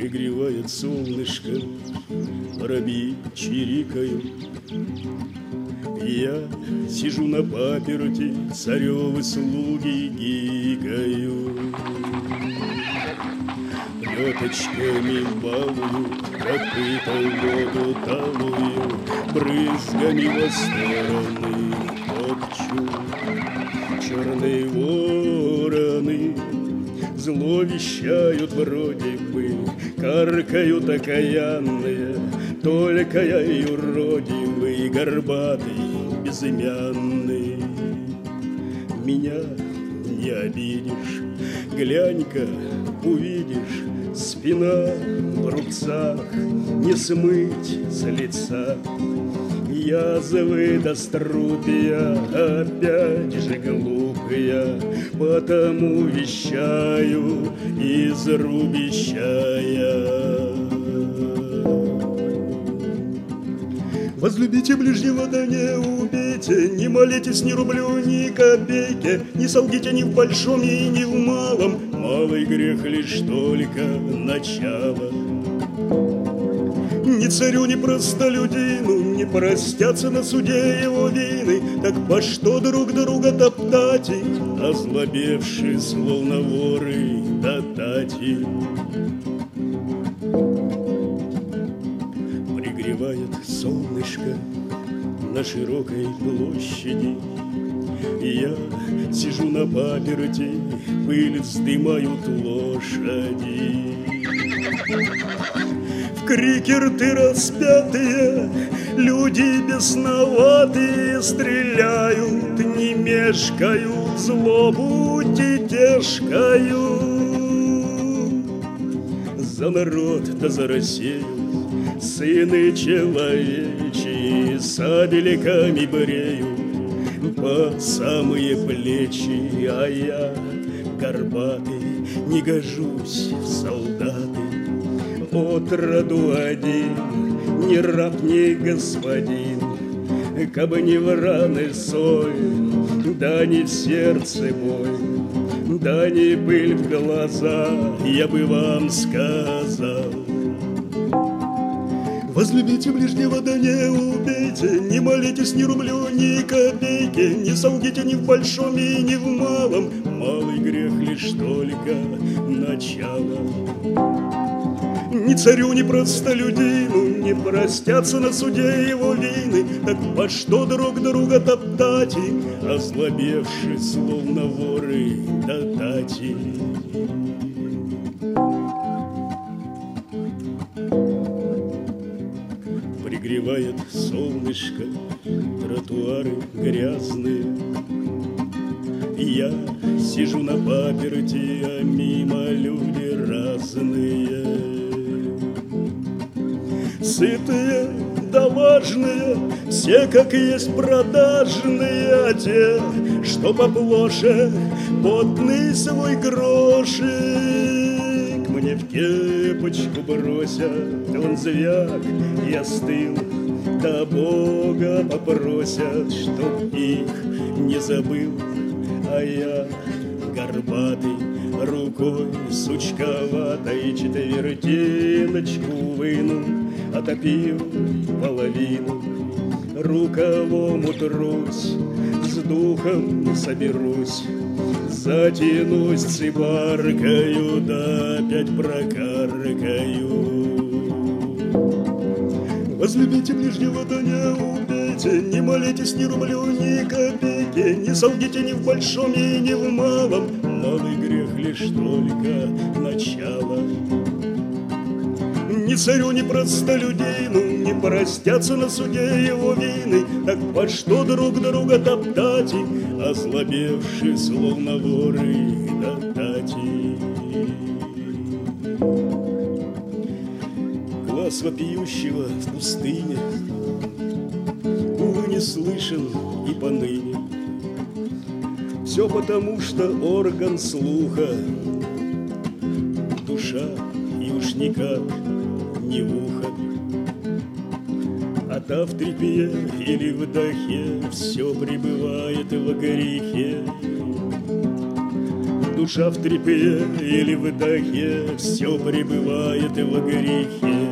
пригревает солнышко, воробьи чирикают. Я сижу на паперти, царевы слуги гикают. Плеточками балуют, копыта в воду талую, брызгами во стороны топчу. Черные вороны зло вещают вроде бы, каркают окаянные, только я и уродивый, горбатый, безымянный. Меня не обидишь, глянь-ка, увидишь, спина в рубцах, не смыть с лица. Язвы до струпья, опять же глупая, потому вещаю из рубищая. Возлюбите ближнего, да не убейте, не молитесь ни рублю, ни копейки, не солгите ни в большом и ни в малом, малый грех лишь только начало. Ни царю, ни простолюдину не простятся на суде его вины, так по что друг друга топтать, озлобевшие, словно воры, дотати. Пригревает солнышко на широкой площади, я сижу на паперти, пыль вздымают лошади. В крики рты распятые, люди бесноватые стреляют, не мешкают, злобу тетешкают. За народ да за Россию, сыны человечьи, сабельками бреют по самые плечи, а я, горбатый, не гожусь в солдаты. Отроду один, ни раб, ни господин, кабы не в раны соль, да не в сердце боль, да не пыль в глаза, я бы вам сказал. Возлюбите ближнего, да не убейте, не молитесь ни рублю, ни копейки, не солгите ни в большом и ни в малом, малый грех лишь только начало. Ни царю, ни простолюдину не простятся на суде его вины, так по что друг друга топтать, озлобевши, словно воры, дотати. Пригревает солнышко, тротуары грязные, я сижу на паперти, а мимо люди разные. Сытые да важные, все как есть продажные, а те, что поплоше, потный свой грошик мне в кепочку бросят, он звяк и остыл, да Бога попросят, чтоб их не забыл, а я, горбатый, рукой сучковатой четвертиночку выну, отопил половину, рукавом утрусь, с духом соберусь, затянусь цибаркою, да опять прокаркаю. Возлюбите ближнего, да не убейте, не молитесь ни рублю, ни копейки, не солгите ни в большом и ни в малом, малый грех лишь только начало. Ни царю, ни простолюдину не простятся на суде его вины, так по что друг друга топтать, озлобевши, словно воры, дотати. Глаз вопиющего в пустыне, увы, не слышен и поныне. Все потому, что орган слуха, душа, и уж никак не в ухо, а та в трепе или вдохе все пребывает в грехе. душа в трепе или в вдохе, все пребывает в грехе.